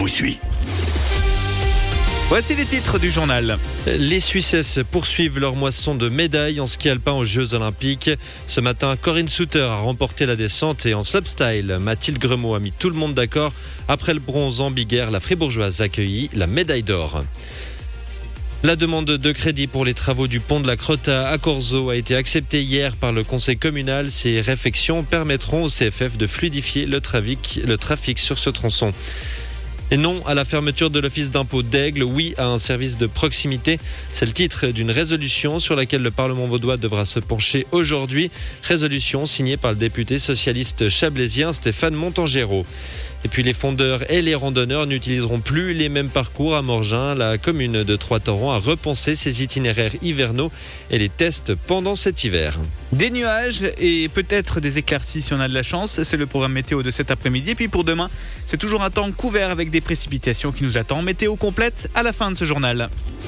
vous suit. Voici les titres du journal. Les Suissesses poursuivent leur moisson de médailles en ski alpin aux Jeux Olympiques. Ce matin, Corinne Sutter a remporté la descente et en slopestyle, Mathilde Gremaud a mis tout le monde d'accord. Après le bronze en Big Air, la Fribourgeoise a accueilli la médaille d'or. La demande de crédit pour les travaux du pont de la Crota à Corzo a été acceptée hier par le conseil communal. Ces réfections permettront au CFF de fluidifier le trafic sur ce tronçon. Et non à la fermeture de l'office d'impôt d'Aigle, oui à un service de proximité. C'est le titre d'une résolution sur laquelle le Parlement vaudois devra se pencher aujourd'hui. Résolution signée par le député socialiste chablaisien Stéphane Montangero. Et puis les fondeurs et les randonneurs n'utiliseront plus les mêmes parcours à Morgin. La commune de Trois-Torrents a repensé ses itinéraires hivernaux et les tests pendant cet hiver. Des nuages et peut-être des éclaircies si on a de la chance. C'est le programme météo de cet après-midi. Et puis pour demain, c'est toujours un temps couvert avec des précipitations qui nous attendent. Météo complète à la fin de ce journal.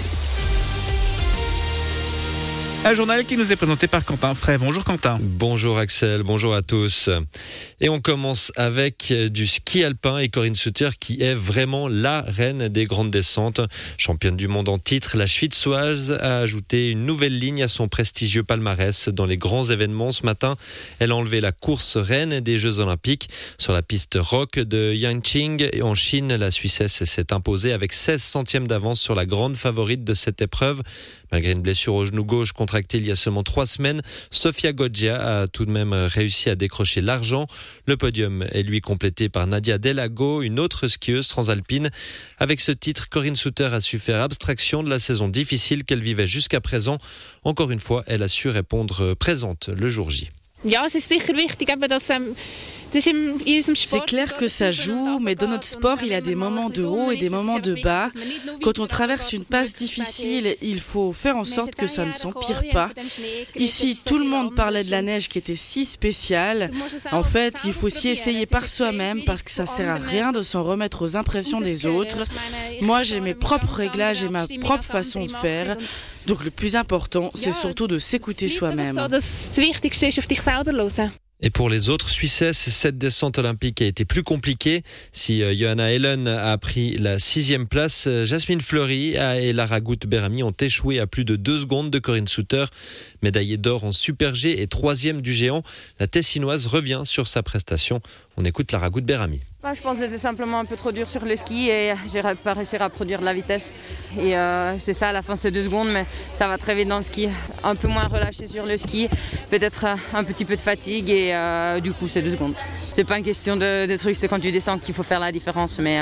Un journal qui nous est présenté par Quentin Frey. Bonjour Quentin. Bonjour Axel, bonjour à tous. Et on commence avec du ski alpin et Corinne Sutter qui est vraiment la reine des grandes descentes. Championne du monde en titre, la Schwitzoise a ajouté une nouvelle ligne à son prestigieux palmarès dans les grands événements. Ce matin, elle a enlevé la course reine des Jeux Olympiques. Sur la piste rock de Yangqing en Chine, la Suissesse s'est imposée avec 16 centièmes d'avance sur la grande favorite de cette épreuve. Malgré une blessure au genou gauche contractée il y a seulement 3 semaines, Sofia Goggia a tout de même réussi à décrocher l'argent. Le podium est lui complété par Nadia Delago, une autre skieuse transalpine. Avec ce titre, Corinne Sutter a su faire abstraction de la saison difficile qu'elle vivait jusqu'à présent. Encore une fois, elle a su répondre présente le jour J. C'est clair que ça joue, mais dans notre sport, il y a des moments de haut et des moments de bas. Quand on traverse une passe difficile, il faut faire en sorte que ça ne s'empire pas. Ici, tout le monde parlait de la neige qui était si spéciale. En fait, il faut s'y essayer par soi-même parce que ça sert à rien de s'en remettre aux impressions des autres. Moi, j'ai mes propres réglages et ma propre façon de faire. Donc le plus important, c'est surtout de s'écouter soi-même. Et pour les autres Suissesses, cette descente olympique a été plus compliquée. Si Johanna Helen a pris la 6e place, Jasmine Fleury et Lara Gut-Berami ont échoué à plus de 2 secondes de Corinne Sutter. Médaillée d'or en Super G et 3e du géant, la Tessinoise revient sur sa prestation. On écoute Lara Gut-Berami. Je pense que c'était simplement un peu trop dur sur le ski et j'ai pas réussi à produire de la vitesse. Et c'est ça, à la fin c'est 2 secondes, mais ça va très vite dans le ski. Un peu moins relâché sur le ski, peut-être un petit peu de fatigue et du coup c'est 2 secondes. C'est pas une question de truc, c'est quand tu descends qu'il faut faire la différence. Mais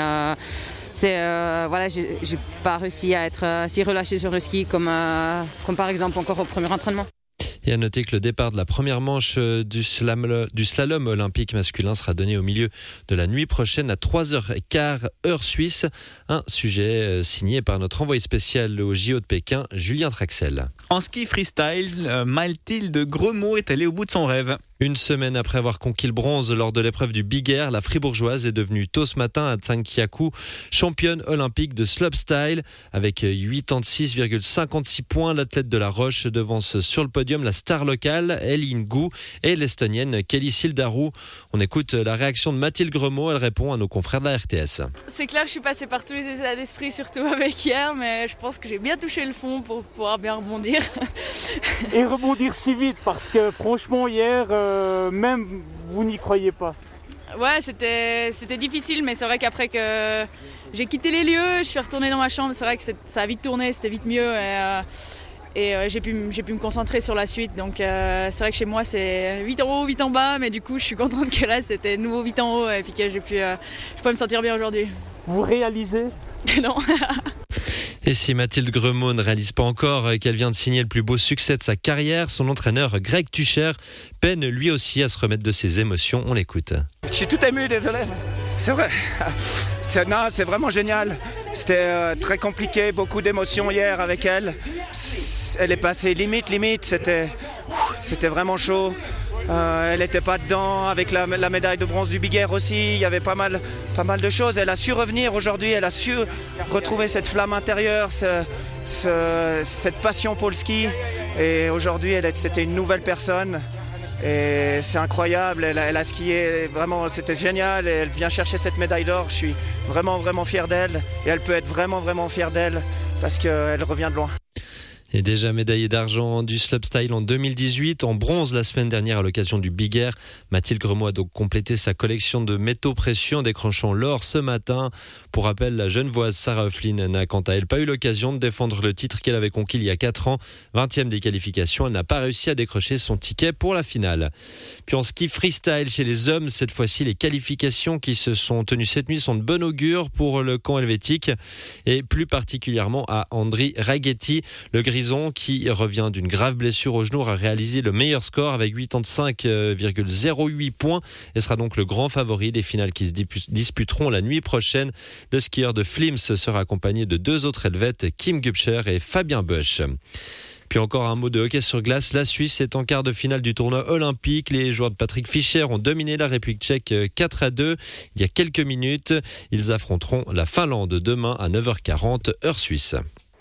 j'ai pas réussi à être si relâché sur le ski comme par exemple encore au premier entraînement. Et à noter que le départ de la première manche du slalom olympique masculin sera donné au milieu de la nuit prochaine à 3h15 heure suisse. Un sujet signé par notre envoyé spécial au JO de Pékin, Julien Traxel. En ski freestyle, Mathilde Gremaud est allée au bout de son rêve. Une semaine après avoir conquis le bronze lors de l'épreuve du Big Air, la Fribourgeoise est devenue tôt ce matin à Tsangkiaku championne olympique de slopestyle. Avec 86,56 points, l'athlète de la Roche devance sur le podium la star locale, Eline Gou, et l'Estonienne Kelly Sildaru. On écoute la réaction de Mathilde Gremaud, elle répond à nos confrères de la RTS. C'est clair que je suis passée par tous les états d'esprit, surtout avec hier, mais je pense que j'ai bien touché le fond pour pouvoir bien rebondir. Et rebondir si vite, parce que franchement hier... même vous n'y croyez pas. Ouais, c'était difficile, mais c'est vrai qu'après que j'ai quitté les lieux, je suis retournée dans ma chambre, c'est vrai que ça a vite tourné, c'était vite mieux et j'ai pu me concentrer sur la suite. Donc c'est vrai que chez moi c'est 8 en haut, 8 en bas, mais du coup je suis contente que là c'était nouveau 8 en haut et puis que je peux me sentir bien aujourd'hui. Vous réalisez ? Non. Et si Mathilde Gremaud ne réalise pas encore qu'elle vient de signer le plus beau succès de sa carrière, son entraîneur Greg Tucher peine lui aussi à se remettre de ses émotions. On l'écoute. Je suis tout ému, désolé. C'est vrai. C'est vraiment génial. C'était très compliqué, beaucoup d'émotions hier avec elle. Elle est passée limite. C'était vraiment chaud. Elle n'était pas dedans avec la médaille de bronze du Big Air aussi. Il y avait pas mal de choses. Elle a su revenir aujourd'hui. Elle a su retrouver cette flamme intérieure, cette passion pour le ski. Et aujourd'hui, c'était une nouvelle personne. Et c'est incroyable, elle a skié, vraiment c'était génial, et elle vient chercher cette médaille d'or, je suis vraiment vraiment fier d'elle, et elle peut être vraiment vraiment fière d'elle, parce qu'elle revient de loin. Et déjà médaillée d'argent du slopestyle en 2018, en bronze la semaine dernière à l'occasion du Big Air. Mathilde Gremaud a donc complété sa collection de métaux précieux en décrochant l'or ce matin. Pour rappel, la Genevoise Sarah Hoeflin n'a quant à elle pas eu l'occasion de défendre le titre qu'elle avait conquis il y a 4 ans. 20e des qualifications, elle n'a pas réussi à décrocher son ticket pour la finale. Puis en ski freestyle chez les hommes, cette fois-ci les qualifications qui se sont tenues cette nuit sont de bon augure pour le camp helvétique et plus particulièrement à Andri Ragetti, le grison qui revient d'une grave blessure au genou a réalisé le meilleur score avec 85,08 points et sera donc le grand favori des finales qui se disputeront la nuit prochaine. Le skieur de Flims sera accompagné de 2 autres Helvètes, Kim Gubscher et Fabien Busch. Puis encore un mot de hockey sur glace. La Suisse est en quart de finale du tournoi olympique. Les joueurs de Patrick Fischer ont dominé la République tchèque 4-2 il y a quelques minutes. Ils affronteront la Finlande demain à 9h40 heure suisse.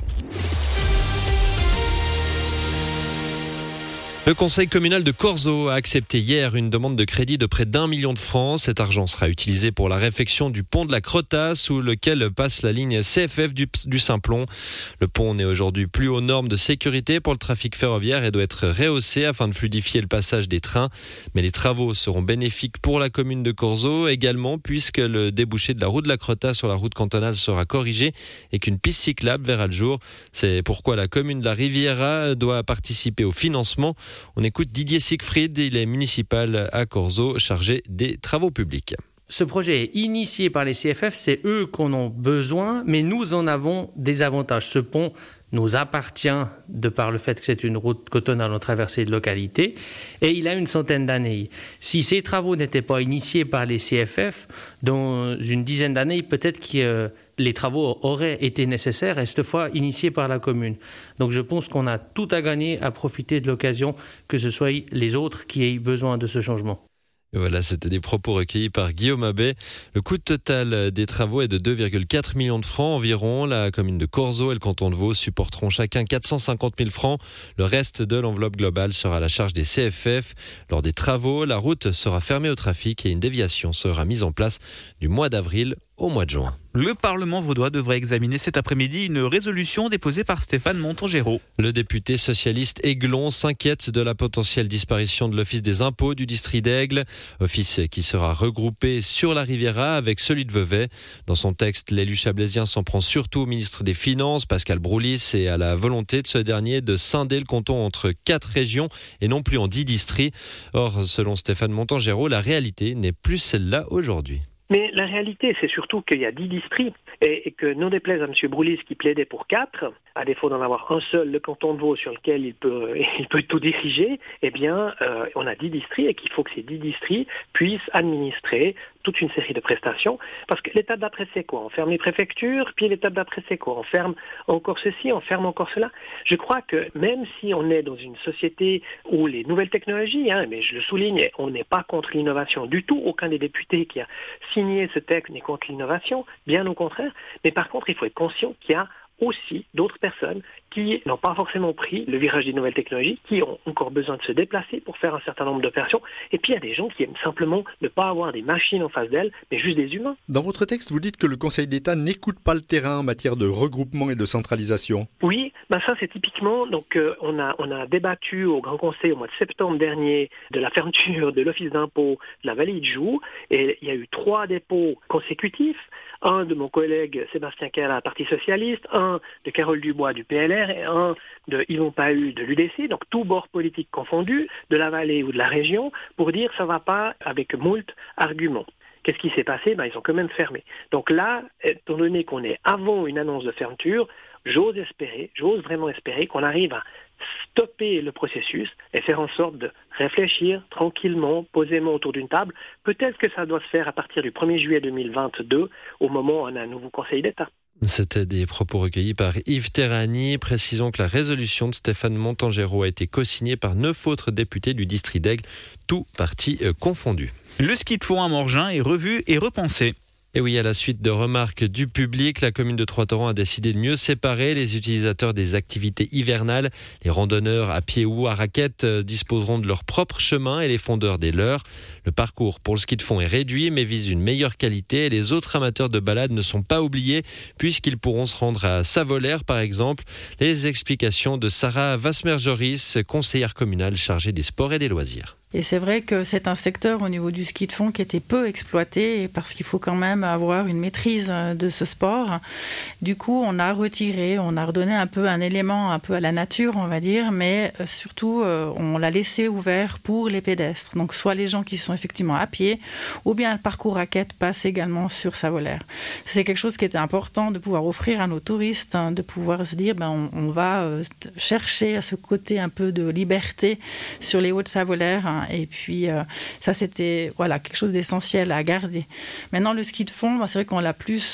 Le conseil communal de Corzo a accepté hier une demande de crédit de près d'1 million de francs. Cet argent sera utilisé pour la réfection du pont de la Crota sous lequel passe la ligne CFF du Simplon. Le pont n'est aujourd'hui plus aux normes de sécurité pour le trafic ferroviaire et doit être rehaussé afin de fluidifier le passage des trains. Mais les travaux seront bénéfiques pour la commune de Corzo également puisque le débouché de la route de la Crota sur la route cantonale sera corrigé et qu'une piste cyclable verra le jour. C'est pourquoi la commune de la Riviera doit participer au financement. On écoute Didier Siegfried, il est municipal à Corzo, chargé des travaux publics. Ce projet est initié par les CFF, c'est eux qu'on a besoin, mais nous en avons des avantages. Ce pont nous appartient de par le fait que c'est une route cantonale en traversée de localité et il a une centaine d'années. Si ces travaux n'étaient pas initiés par les CFF, dans une dizaine d'années, peut-être que les travaux auraient été nécessaires et cette fois initiés par la commune. Donc je pense qu'on a tout à gagner à profiter de l'occasion que ce soit les autres qui aient besoin de ce changement. Et voilà, c'était des propos recueillis par Guillaume Abbé. Le coût total des travaux est de 2,4 millions de francs environ. La commune de Corzo et le canton de Vaud supporteront chacun 450 000 francs. Le reste de l'enveloppe globale sera à la charge des CFF. Lors des travaux, la route sera fermée au trafic et une déviation sera mise en place du mois d'avril au mois de juin. Le Parlement vaudois devrait examiner cet après-midi une résolution déposée par Stéphane Montangero. Le député socialiste Aiglon s'inquiète de la potentielle disparition de l'Office des impôts du district d'Aigle, office qui sera regroupé sur la Riviera avec celui de Vevey. Dans son texte, l'élu chablaisien s'en prend surtout au ministre des Finances, Pascal Broulis, et à la volonté de ce dernier de scinder le canton entre 4 régions et non plus en 10 districts. Or, selon Stéphane Montangero, la réalité n'est plus celle-là aujourd'hui. Mais la réalité, c'est surtout qu'il y a 10 districts et que, non déplaise à M. Broulis qui plaidait pour 4, à défaut d'en avoir un seul, le canton de Vaud sur lequel il peut tout diriger, eh bien, on a 10 districts et qu'il faut que ces 10 districts puissent administrer toute une série de prestations. Parce que l'étape d'après, c'est quoi ? On ferme les préfectures, puis l'étape d'après, c'est quoi ? On ferme encore ceci, on ferme encore cela. Je crois que même si on est dans une société où les nouvelles technologies, mais je le souligne, on n'est pas contre l'innovation du tout. Aucun des députés qui a signé ce texte n'est contre l'innovation, bien au contraire. Mais par contre, il faut être conscient qu'il y a aussi d'autres personnes qui n'ont pas forcément pris le virage des nouvelles technologies, qui ont encore besoin de se déplacer pour faire un certain nombre d'opérations. Et puis il y a des gens qui aiment simplement ne pas avoir des machines en face d'elles, mais juste des humains. Dans votre texte, vous dites que le Conseil d'État n'écoute pas le terrain en matière de regroupement et de centralisation. Oui, ça c'est typiquement, on a débattu au Grand Conseil au mois de septembre dernier de la fermeture de l'Office d'impôt de la Vallée de Joux, et il y a eu 3 dépôts consécutifs. Un de mon collègue Sébastien Cala, Parti Socialiste, un de Carole Dubois du PLR et un de Yvon Pahu de l'UDC, donc tous bords politiques confondus, de la vallée ou de la région, pour dire ça va pas avec moult arguments. Qu'est-ce qui s'est passé ? Ils ont quand même fermé. Donc là, étant donné qu'on est avant une annonce de fermeture, j'ose vraiment espérer qu'on arrive à stopper le processus et faire en sorte de réfléchir tranquillement, posément autour d'une table. Peut-être que ça doit se faire à partir du 1er juillet 2022, au moment où on a un nouveau Conseil d'État. C'était des propos recueillis par Yves Terrani. Précisons que la résolution de Stéphane Montangero a été co-signée par 9 autres députés du district d'Aigle, tous partis confondus. Le ski de fond à Morgin est revu et repensé. Et oui, à la suite de remarques du public, la commune de Troistorrent a décidé de mieux séparer les utilisateurs des activités hivernales. Les randonneurs à pied ou à raquettes disposeront de leur propre chemin et les fondeurs des leurs. Le parcours pour le ski de fond est réduit mais vise une meilleure qualité et les autres amateurs de balade ne sont pas oubliés puisqu'ils pourront se rendre à Savolaire par exemple. Les explications de Sarah Vasmer-Joris, conseillère communale chargée des sports et des loisirs. Et c'est vrai que c'est un secteur au niveau du ski de fond qui était peu exploité parce qu'il faut quand même avoir une maîtrise de ce sport. Du coup, on a retiré, on a redonné un peu un élément un peu à la nature, on va dire, mais surtout, on l'a laissé ouvert pour les pédestres. Donc, soit les gens qui sont effectivement à pied, ou bien le parcours raquette passe également sur Savolaire. C'est quelque chose qui était important de pouvoir offrir à nos touristes, de pouvoir se dire, on va chercher à ce côté un peu de liberté sur les hauts de Savolaire. Et puis, ça, c'était quelque chose d'essentiel à garder. Maintenant, le ski de fond, c'est vrai qu'on l'a plus,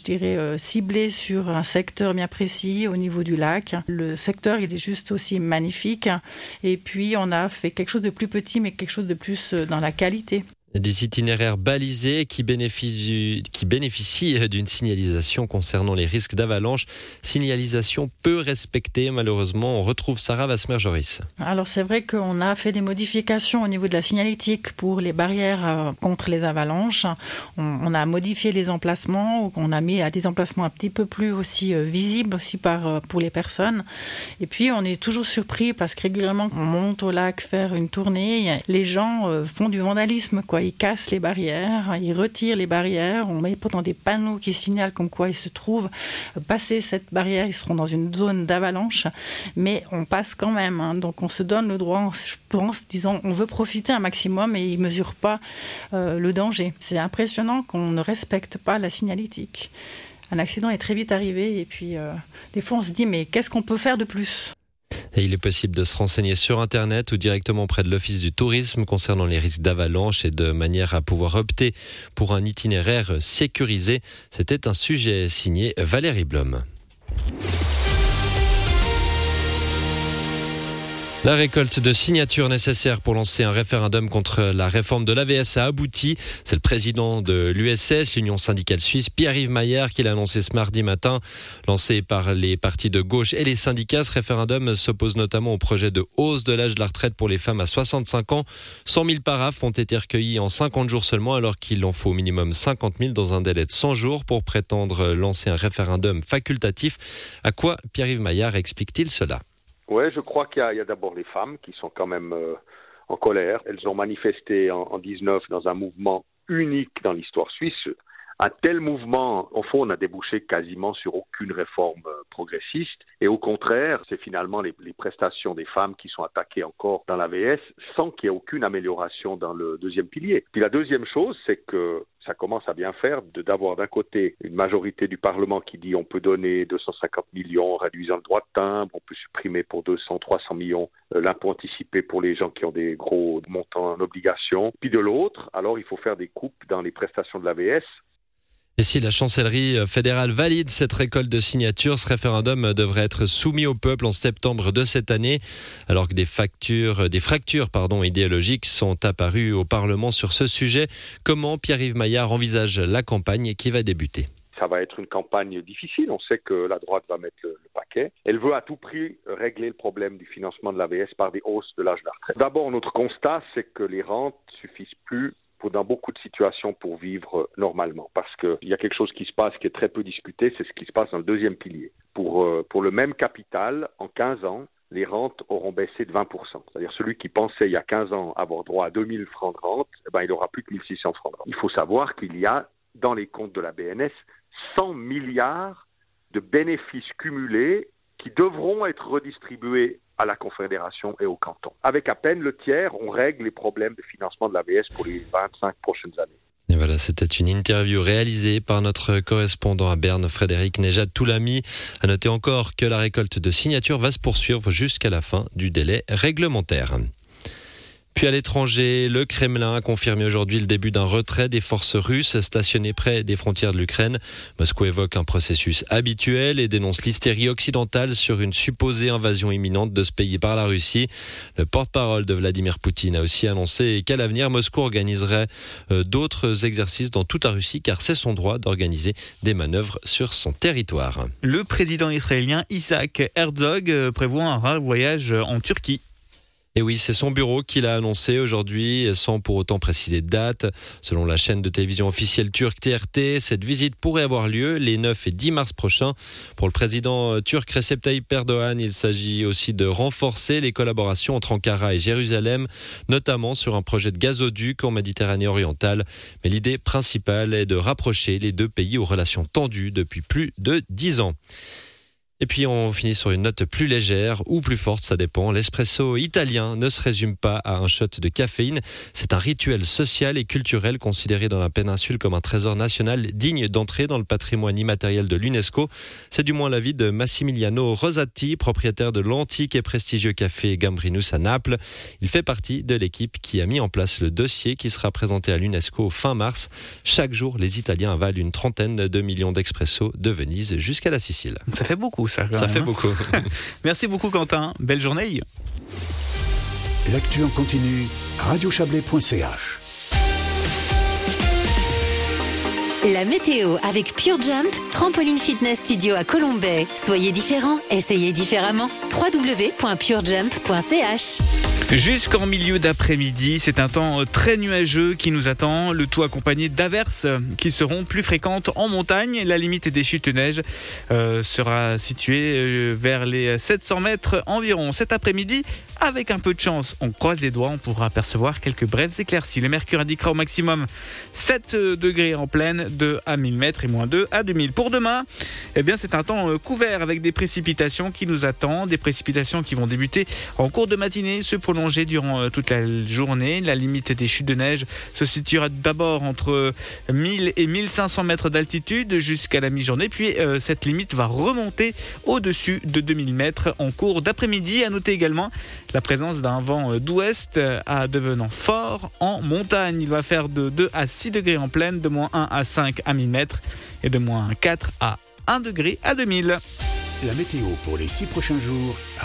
ciblé sur un secteur bien précis au niveau du lac. Le secteur, il est juste aussi magnifique. Et puis, on a fait quelque chose de plus petit, mais quelque chose de plus dans la qualité. Des itinéraires balisés qui bénéficient d'une signalisation concernant les risques d'avalanche. Signalisation peu respectée, malheureusement. On retrouve Sarah Vasmer-Joris. Alors, c'est vrai qu'on a fait des modifications au niveau de la signalétique pour les barrières contre les avalanches. On a modifié les emplacements, on a mis à des emplacements un petit peu plus aussi visibles aussi pour les personnes. Et puis, on est toujours surpris parce que régulièrement, on monte au lac faire une tournée. Les gens font du vandalisme, quoi. Ils cassent les barrières, ils retirent les barrières. On met pourtant des panneaux qui signalent comme quoi ils se trouvent. Passer cette barrière, ils seront dans une zone d'avalanche. Mais on passe quand même. Donc on se donne le droit, je pense, disons, on veut profiter un maximum et ils ne mesurent pas le danger. C'est impressionnant qu'on ne respecte pas la signalétique. Un accident est très vite arrivé et puis des fois on se dit mais qu'est-ce qu'on peut faire de plus ? Et il est possible de se renseigner sur Internet ou directement auprès de l'Office du tourisme concernant les risques d'avalanche et de manière à pouvoir opter pour un itinéraire sécurisé. C'était un sujet signé Valérie Blom. La récolte de signatures nécessaires pour lancer un référendum contre la réforme de l'AVS a abouti. C'est le président de l'USS, l'Union syndicale suisse, Pierre-Yves Maillard, qui l'a annoncé ce mardi matin. Lancé par les partis de gauche et les syndicats, ce référendum s'oppose notamment au projet de hausse de l'âge de la retraite pour les femmes à 65 ans. 100 000 paraphes ont été recueillis en 50 jours seulement, alors qu'il en faut au minimum 50 000 dans un délai de 100 jours pour prétendre lancer un référendum facultatif. À quoi Pierre-Yves Maillard explique-t-il cela ? Oui, je crois qu'il y a d'abord les femmes qui sont quand même en colère. Elles ont manifesté en 19 dans un mouvement unique dans l'histoire suisse. Un tel mouvement, au fond, n'a débouché quasiment sur aucune réforme progressiste. Et au contraire, c'est finalement les prestations des femmes qui sont attaquées encore dans l'AVS sans qu'il y ait aucune amélioration dans le deuxième pilier. Puis la deuxième chose, c'est que ça commence à bien faire d'avoir d'un côté une majorité du Parlement qui dit on peut donner 250 millions en réduisant le droit de timbre, on peut supprimer pour 200-300 millions l'impôt anticipé pour les gens qui ont des gros montants en obligations. Puis de l'autre, alors il faut faire des coupes dans les prestations de l'AVS. Et si la chancellerie fédérale valide cette récolte de signatures, ce référendum devrait être soumis au peuple en septembre de cette année, alors que des fractures idéologiques sont apparues au Parlement sur ce sujet. Comment Pierre-Yves Maillard envisage la campagne qui va débuter ? Ça va être une campagne difficile. On sait que la droite va mettre le paquet. Elle veut à tout prix régler le problème du financement de l'AVS par des hausses de l'âge de la retraite. D'abord, notre constat, c'est que les rentes suffisent plus dans beaucoup de situations pour vivre normalement. Parce qu'il y a quelque chose qui se passe qui est très peu discuté, c'est ce qui se passe dans le deuxième pilier. Pour le même capital, en 15 ans, les rentes auront baissé de 20%. C'est-à-dire celui qui pensait il y a 15 ans avoir droit à 2000 francs de rente, il n'aura plus que 1600 francs de rente. Il faut savoir qu'il y a dans les comptes de la BNS 100 milliards de bénéfices cumulés qui devront être redistribués à la Confédération et au canton. Avec à peine le tiers, on règle les problèmes de financement de l'AVS pour les 25 prochaines années. Et voilà, c'était une interview réalisée par notre correspondant à Berne, Frédéric Nejad-Toulami. À noter encore que la récolte de signatures va se poursuivre jusqu'à la fin du délai réglementaire. Puis à l'étranger, le Kremlin a confirmé aujourd'hui le début d'un retrait des forces russes stationnées près des frontières de l'Ukraine. Moscou évoque un processus habituel et dénonce l'hystérie occidentale sur une supposée invasion imminente de ce pays par la Russie. Le porte-parole de Vladimir Poutine a aussi annoncé qu'à l'avenir, Moscou organiserait d'autres exercices dans toute la Russie car c'est son droit d'organiser des manœuvres sur son territoire. Le président israélien Isaac Herzog prévoit un rare voyage en Turquie. Et oui, c'est son bureau qui l'a annoncé aujourd'hui, sans pour autant préciser de date. Selon la chaîne de télévision officielle turque TRT, cette visite pourrait avoir lieu les 9 et 10 mars prochains. Pour le président turc Recep Tayyip Erdogan, il s'agit aussi de renforcer les collaborations entre Ankara et Jérusalem, notamment sur un projet de gazoduc en Méditerranée orientale. Mais l'idée principale est de rapprocher les deux pays aux relations tendues depuis plus de 10 ans. Et puis on finit sur une note plus légère ou plus forte, ça dépend. L'espresso italien ne se résume pas à un shot de caféine. C'est un rituel social et culturel considéré dans la péninsule comme un trésor national digne d'entrer dans le patrimoine immatériel de l'UNESCO. C'est du moins l'avis de Massimiliano Rosati, propriétaire de l'antique et prestigieux café Gambrinus à Naples. Il fait partie de l'équipe qui a mis en place le dossier qui sera présenté à l'UNESCO fin mars. Chaque jour, les Italiens avalent une trentaine de millions d'expresso de Venise jusqu'à la Sicile. Ça fait beaucoup. Ça fait beaucoup. Merci beaucoup Quentin, belle journée. L'actu en continu, radiochablais.ch. La météo avec Pure Jump, trampoline fitness studio à Colombey. Soyez différents, essayez différemment. www.purejump.ch. Jusqu'en milieu d'après-midi, c'est un temps très nuageux qui nous attend, le tout accompagné d'averses qui seront plus fréquentes en montagne. La limite des chutes de neige sera située vers les 700 mètres environ. Cet après-midi, avec un peu de chance, on croise les doigts, on pourra apercevoir quelques brèves éclaircies. Le mercure indiquera au maximum 7 degrés en pleine, 2 à 1000 mètres et moins 2 à 2000. Pour demain, c'est un temps couvert avec des précipitations qui nous attendent, des précipitations qui vont débuter en cours de matinée, se prolonger durant toute la journée. La limite des chutes de neige se situera d'abord entre 1000 et 1500 mètres d'altitude jusqu'à la mi-journée, puis cette limite va remonter au-dessus de 2000 mètres en cours d'après-midi. À noter également la présence d'un vent d'ouest à devenant fort en montagne. Il va faire de 2 à 6 degrés en plaine, de moins 1 à 5 à 1000 mètres et de moins 4 à 1 degré à 2000. La météo pour les 6 prochains jours.